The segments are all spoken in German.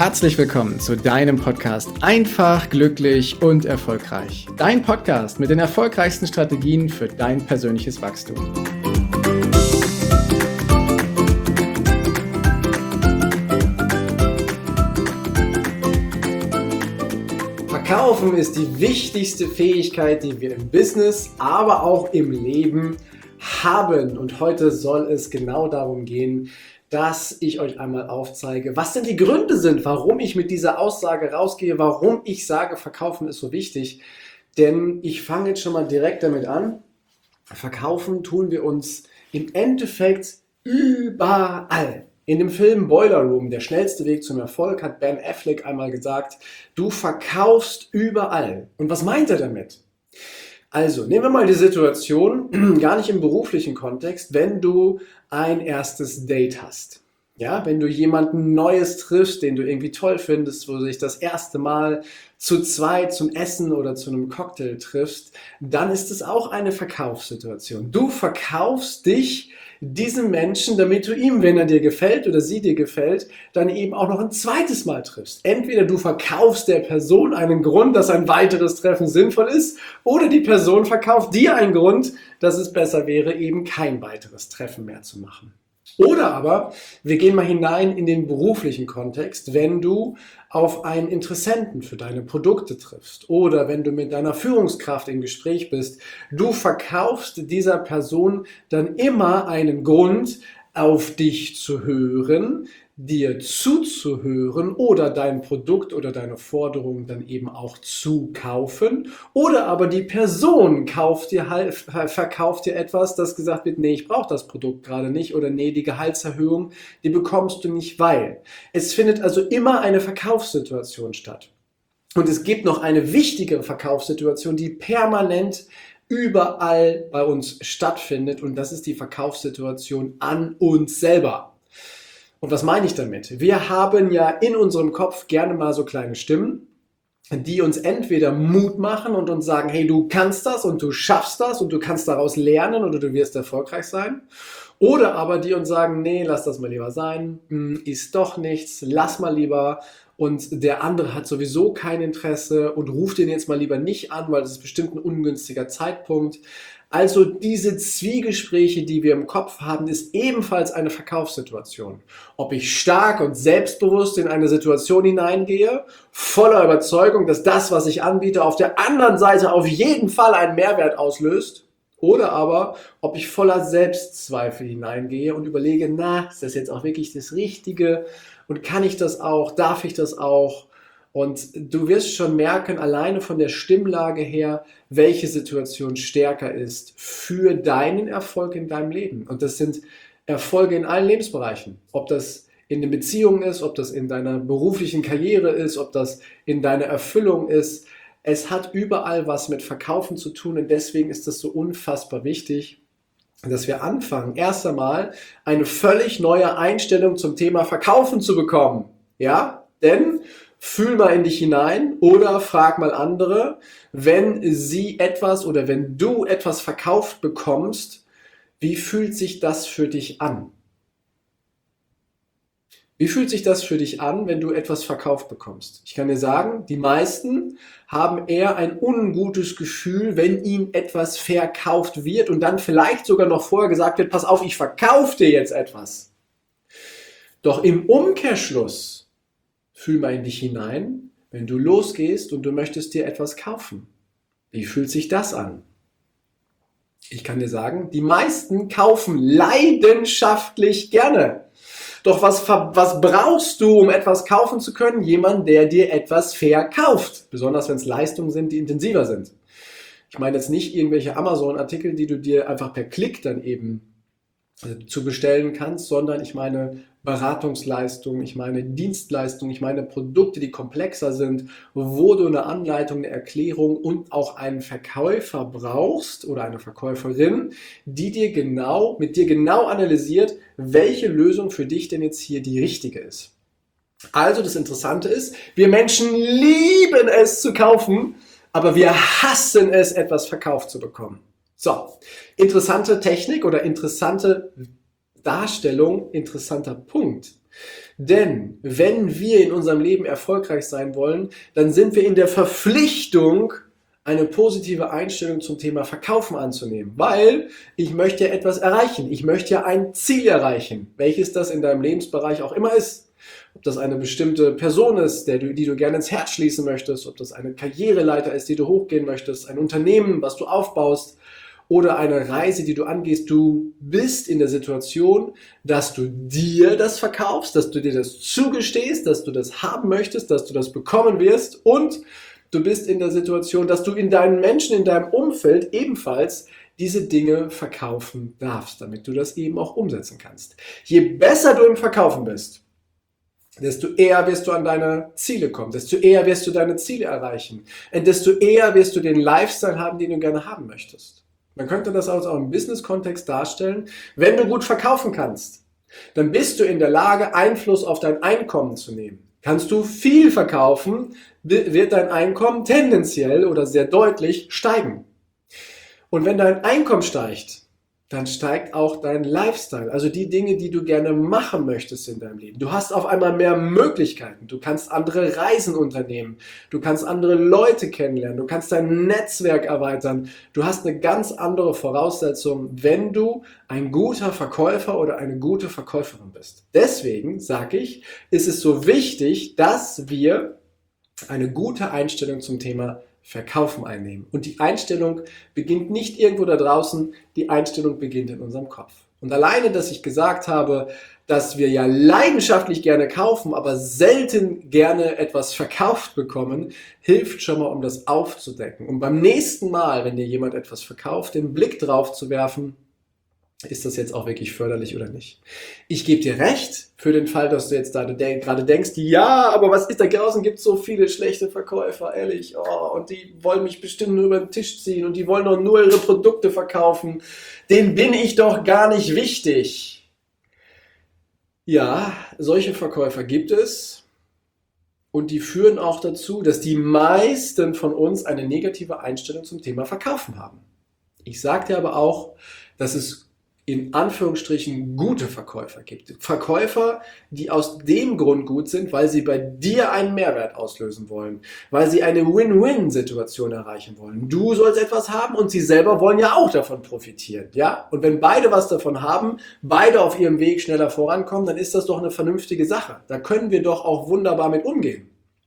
Herzlich willkommen zu deinem Podcast Einfach, glücklich und erfolgreich. Dein Podcast mit den erfolgreichsten Strategien für dein persönliches Wachstum. Verkaufen ist die wichtigste Fähigkeit, die wir im Business, aber auch im Leben haben. Und heute soll es genau darum gehen, dass ich euch einmal aufzeige, was denn die Gründe sind, warum ich mit dieser Aussage rausgehe, warum ich sage, Verkaufen ist so wichtig. Denn ich fange jetzt schon mal direkt damit an. Verkaufen tun wir uns im Endeffekt überall. In dem Film Boiler Room, der schnellste Weg zum Erfolg, hat Ben Affleck einmal gesagt, du verkaufst überall. Und was meint er damit? Also, nehmen wir mal die Situation, gar nicht im beruflichen Kontext, wenn du ein erstes Date hast. Ja, wenn du jemanden Neues triffst, den du irgendwie toll findest, wo du dich das erste Mal zu zweit zum Essen oder zu einem Cocktail triffst, dann ist es auch eine Verkaufssituation. Du verkaufst dich diesem Menschen, damit du ihm, wenn er dir gefällt oder sie dir gefällt, dann eben auch noch ein zweites Mal triffst. Entweder du verkaufst der Person einen Grund, dass ein weiteres Treffen sinnvoll ist, oder die Person verkauft dir einen Grund, dass es besser wäre, eben kein weiteres Treffen mehr zu machen. Oder aber, wir gehen mal hinein in den beruflichen Kontext, wenn du auf einen Interessenten für deine Produkte triffst oder wenn du mit deiner Führungskraft im Gespräch bist, du verkaufst dieser Person dann immer einen Grund, auf dich zu hören, dir zuzuhören oder dein Produkt oder deine Forderung dann eben auch zu kaufen. Oder aber die Person verkauft dir etwas, das gesagt wird, nee, ich brauche das Produkt gerade nicht oder nee, die Gehaltserhöhung, die bekommst du nicht, weil. Es findet also immer eine Verkaufssituation statt. Und es gibt noch eine wichtige Verkaufssituation, die permanent überall bei uns stattfindet, und das ist die Verkaufssituation an uns selber. Und was meine ich damit? Wir haben ja in unserem Kopf gerne mal so kleine Stimmen, die uns entweder Mut machen und uns sagen, hey, du kannst das und du schaffst das und du kannst daraus lernen oder du wirst erfolgreich sein. Oder aber die uns sagen, nee, lass das mal lieber sein, ist doch nichts, lass mal lieber. Und der andere hat sowieso kein Interesse und ruft den jetzt mal lieber nicht an, weil das ist bestimmt ein ungünstiger Zeitpunkt. Also diese Zwiegespräche, die wir im Kopf haben, ist ebenfalls eine Verkaufssituation. Ob ich stark und selbstbewusst in eine Situation hineingehe, voller Überzeugung, dass das, was ich anbiete, auf der anderen Seite auf jeden Fall einen Mehrwert auslöst, oder aber, ob ich voller Selbstzweifel hineingehe und überlege, na, ist das jetzt auch wirklich das Richtige? Und kann ich das auch? Darf ich das auch? Und du wirst schon merken, alleine von der Stimmlage her, welche Situation stärker ist für deinen Erfolg in deinem Leben. Und das sind Erfolge in allen Lebensbereichen. Ob das in den Beziehungen ist, ob das in deiner beruflichen Karriere ist, ob das in deiner Erfüllung ist. Es hat überall was mit Verkaufen zu tun, und deswegen ist es so unfassbar wichtig, dass wir anfangen, erst einmal eine völlig neue Einstellung zum Thema Verkaufen zu bekommen. Ja, denn fühl mal in dich hinein oder frag mal andere, wenn sie etwas oder wenn du etwas verkauft bekommst, wie fühlt sich das für dich an? Wie fühlt sich das für dich an, wenn du etwas verkauft bekommst? Ich kann dir sagen, die meisten haben eher ein ungutes Gefühl, wenn ihnen etwas verkauft wird und dann vielleicht sogar noch vorher gesagt wird, pass auf, ich verkaufe dir jetzt etwas. Doch im Umkehrschluss, fühl mal in dich hinein, wenn du losgehst und du möchtest dir etwas kaufen. Wie fühlt sich das an? Ich kann dir sagen, die meisten kaufen leidenschaftlich gerne. Doch was brauchst du, um etwas kaufen zu können? Jemand, der dir etwas verkauft. Besonders wenn es Leistungen sind, die intensiver sind. Ich meine jetzt nicht irgendwelche Amazon-Artikel, die du dir einfach per Klick dann eben zu bestellen kannst, sondern ich meine Beratungsleistungen, ich meine Dienstleistungen, ich meine Produkte, die komplexer sind, wo du eine Anleitung, eine Erklärung und auch einen Verkäufer brauchst oder eine Verkäuferin, die mit dir genau analysiert, welche Lösung für dich denn jetzt hier die richtige ist. Also das Interessante ist, wir Menschen lieben es zu kaufen, aber wir hassen es, etwas verkauft zu bekommen. So, interessante Technik oder interessante Darstellung, interessanter Punkt. Denn wenn wir in unserem Leben erfolgreich sein wollen, dann sind wir in der Verpflichtung, eine positive Einstellung zum Thema Verkaufen anzunehmen, weil ich möchte ja etwas erreichen. Ich möchte ja ein Ziel erreichen, welches das in deinem Lebensbereich auch immer ist. Ob das eine bestimmte Person ist, die du gerne ins Herz schließen möchtest, ob das eine Karriereleiter ist, die du hochgehen möchtest, ein Unternehmen, was du aufbaust oder eine Reise, die du angehst. Du bist in der Situation, dass du dir das verkaufst, dass du dir das zugestehst, dass du das haben möchtest, dass du das bekommen wirst, und du bist in der Situation, dass du in deinen Menschen, in deinem Umfeld ebenfalls diese Dinge verkaufen darfst, damit du das eben auch umsetzen kannst. Je besser du im Verkaufen bist, desto eher wirst du an deine Ziele kommen, desto eher wirst du deine Ziele erreichen und desto eher wirst du den Lifestyle haben, den du gerne haben möchtest. Man könnte das also auch im Business-Kontext darstellen. Wenn du gut verkaufen kannst, dann bist du in der Lage, Einfluss auf dein Einkommen zu nehmen. Kannst du viel verkaufen, wird dein Einkommen tendenziell oder sehr deutlich steigen. Und wenn dein Einkommen steigt, dann steigt auch dein Lifestyle, also die Dinge, die du gerne machen möchtest in deinem Leben. Du hast auf einmal mehr Möglichkeiten, du kannst andere Reisen unternehmen, du kannst andere Leute kennenlernen, du kannst dein Netzwerk erweitern. Du hast eine ganz andere Voraussetzung, wenn du ein guter Verkäufer oder eine gute Verkäuferin bist. Deswegen sage ich, ist es so wichtig, dass wir eine gute Einstellung zum Thema Verkaufen einnehmen. Und die Einstellung beginnt nicht irgendwo da draußen, die Einstellung beginnt in unserem Kopf. Und alleine, dass ich gesagt habe, dass wir ja leidenschaftlich gerne kaufen, aber selten gerne etwas verkauft bekommen, hilft schon mal, um das aufzudecken. Und beim nächsten Mal, wenn dir jemand etwas verkauft, den Blick drauf zu werfen, ist das jetzt auch wirklich förderlich oder nicht? Ich gebe dir recht, für den Fall, dass du jetzt gerade denkst, ja, aber was ist da draußen? Gibt es so viele schlechte Verkäufer, ehrlich, und die wollen mich bestimmt nur über den Tisch ziehen und die wollen doch nur ihre Produkte verkaufen. Denen bin ich doch gar nicht wichtig. Ja, solche Verkäufer gibt es und die führen auch dazu, dass die meisten von uns eine negative Einstellung zum Thema Verkaufen haben. Ich sage dir aber auch, dass es in Anführungsstrichen gute Verkäufer gibt. Verkäufer, die aus dem Grund gut sind, weil sie bei dir einen Mehrwert auslösen wollen, weil sie eine Win-Win-Situation erreichen wollen. Du sollst etwas haben und sie selber wollen ja auch davon profitieren. Ja? Und wenn beide was davon haben, beide auf ihrem Weg schneller vorankommen, dann ist das doch eine vernünftige Sache. Da können wir doch auch wunderbar mit umgehen.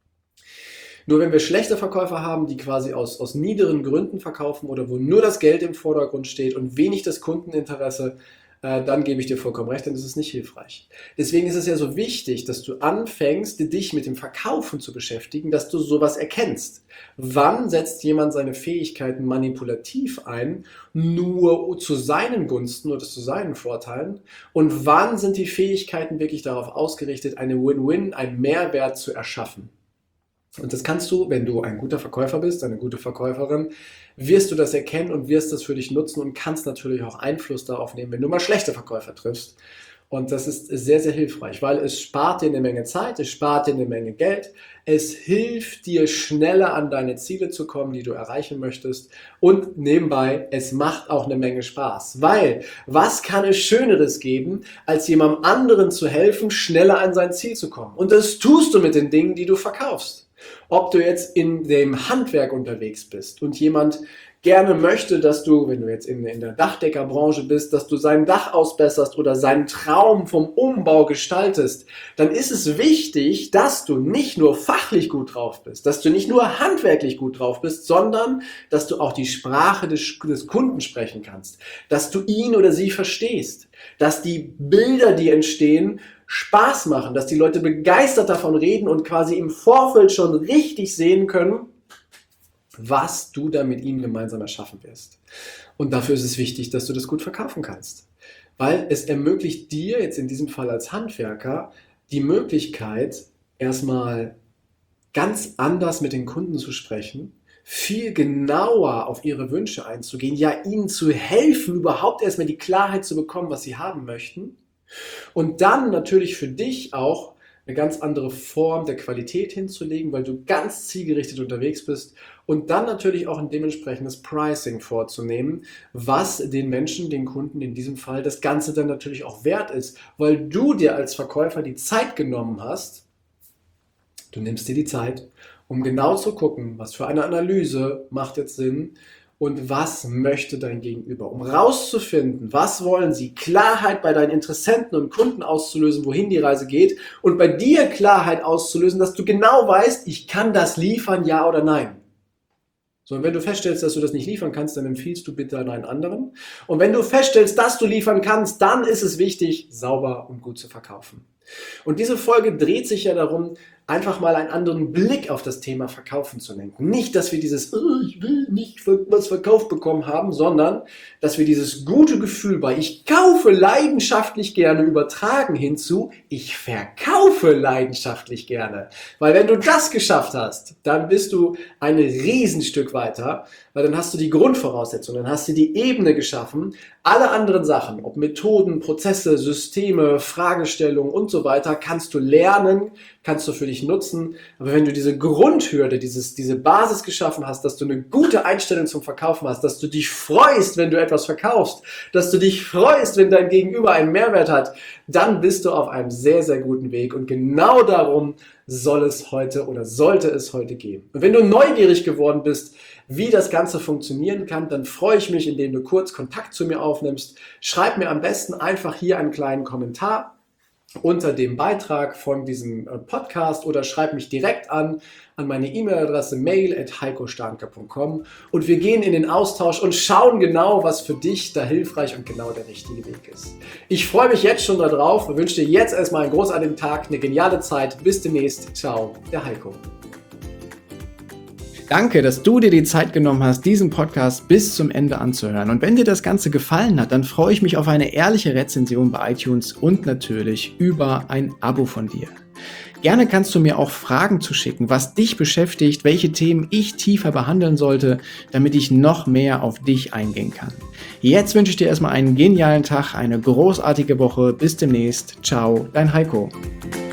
Nur wenn wir schlechte Verkäufer haben, die quasi aus niederen Gründen verkaufen oder wo nur das Geld im Vordergrund steht und wenig das Kundeninteresse, dann gebe ich dir vollkommen recht, denn das ist nicht hilfreich. Deswegen ist es ja so wichtig, dass du anfängst, dich mit dem Verkaufen zu beschäftigen, dass du sowas erkennst. Wann setzt jemand seine Fähigkeiten manipulativ ein, nur zu seinen Gunsten oder zu seinen Vorteilen? Und wann sind die Fähigkeiten wirklich darauf ausgerichtet, eine Win-Win, einen Mehrwert zu erschaffen? Und das kannst du, wenn du ein guter Verkäufer bist, eine gute Verkäuferin, wirst du das erkennen und wirst das für dich nutzen und kannst natürlich auch Einfluss darauf nehmen, wenn du mal schlechte Verkäufer triffst. Und das ist sehr, sehr hilfreich, weil es spart dir eine Menge Zeit, es spart dir eine Menge Geld, es hilft dir schneller an deine Ziele zu kommen, die du erreichen möchtest, und nebenbei, es macht auch eine Menge Spaß, weil was kann es Schöneres geben, als jemandem anderen zu helfen, schneller an sein Ziel zu kommen? Und das tust du mit den Dingen, die du verkaufst. Ob du jetzt in dem Handwerk unterwegs bist und jemand gerne möchte, dass du, wenn du jetzt in der Dachdeckerbranche bist, dass du sein Dach ausbesserst oder seinen Traum vom Umbau gestaltest, dann ist es wichtig, dass du nicht nur fachlich gut drauf bist, dass du nicht nur handwerklich gut drauf bist, sondern dass du auch die Sprache des Kunden sprechen kannst, dass du ihn oder sie verstehst, dass die Bilder, die entstehen, Spaß machen, dass die Leute begeistert davon reden und quasi im Vorfeld schon richtig sehen können, was du da mit ihnen gemeinsam erschaffen wirst. Und dafür ist es wichtig, dass du das gut verkaufen kannst. Weil es ermöglicht dir, jetzt in diesem Fall als Handwerker, die Möglichkeit, erstmal ganz anders mit den Kunden zu sprechen, viel genauer auf ihre Wünsche einzugehen, ja ihnen zu helfen, überhaupt erstmal die Klarheit zu bekommen, was sie haben möchten. Und dann natürlich für dich auch eine ganz andere Form der Qualität hinzulegen, weil du ganz zielgerichtet unterwegs bist und dann natürlich auch ein dementsprechendes Pricing vorzunehmen, was den Menschen, den Kunden in diesem Fall das Ganze dann natürlich auch wert ist, weil du dir als Verkäufer die Zeit genommen hast, du nimmst dir die Zeit, um genau zu gucken, was für eine Analyse macht jetzt Sinn, und was möchte dein Gegenüber? Um rauszufinden, was wollen sie? Klarheit bei deinen Interessenten und Kunden auszulösen, wohin die Reise geht. Und bei dir Klarheit auszulösen, dass du genau weißt, ich kann das liefern, ja oder nein. So, und wenn du feststellst, dass du das nicht liefern kannst, dann empfiehlst du bitte an einen anderen. Und wenn du feststellst, dass du liefern kannst, dann ist es wichtig, sauber und gut zu verkaufen. Und diese Folge dreht sich ja darum, einfach mal einen anderen Blick auf das Thema Verkaufen zu lenken. Nicht, dass wir dieses ich will nicht was verkauft bekommen haben, sondern dass wir dieses gute Gefühl bei ich kaufe leidenschaftlich gerne übertragen hinzu, ich verkaufe leidenschaftlich gerne. Weil wenn du das geschafft hast, dann bist du ein Riesenstück weiter, weil dann hast du die Grundvoraussetzungen, dann hast du die Ebene geschaffen. Alle anderen Sachen, ob Methoden, Prozesse, Systeme, Fragestellungen und so weiter, kannst du lernen, kannst du für dich nutzen. Aber wenn du diese Grundhürde, diese Basis geschaffen hast, dass du eine gute Einstellung zum Verkaufen hast, dass du dich freust, wenn du etwas verkaufst, dass du dich freust, wenn dein Gegenüber einen Mehrwert hat, dann bist du auf einem sehr, sehr guten Weg. Und genau darum soll es heute oder sollte es heute gehen. Und wenn du neugierig geworden bist, wie das Ganze funktionieren kann, dann freue ich mich, indem du kurz Kontakt zu mir aufnimmst. Schreib mir am besten einfach hier einen kleinen Kommentar unter dem Beitrag von diesem Podcast oder schreib mich direkt an meine E-Mail-Adresse mail@heikostandke.com und wir gehen in den Austausch und schauen genau, was für dich da hilfreich und genau der richtige Weg ist. Ich freue mich jetzt schon darauf und wünsche dir jetzt erstmal einen großartigen Tag, eine geniale Zeit. Bis demnächst. Ciao, der Heiko. Danke, dass du dir die Zeit genommen hast, diesen Podcast bis zum Ende anzuhören. Und wenn dir das Ganze gefallen hat, dann freue ich mich auf eine ehrliche Rezension bei iTunes und natürlich über ein Abo von dir. Gerne kannst du mir auch Fragen zuschicken, was dich beschäftigt, welche Themen ich tiefer behandeln sollte, damit ich noch mehr auf dich eingehen kann. Jetzt wünsche ich dir erstmal einen genialen Tag, eine großartige Woche. Bis demnächst. Ciao, dein Heiko.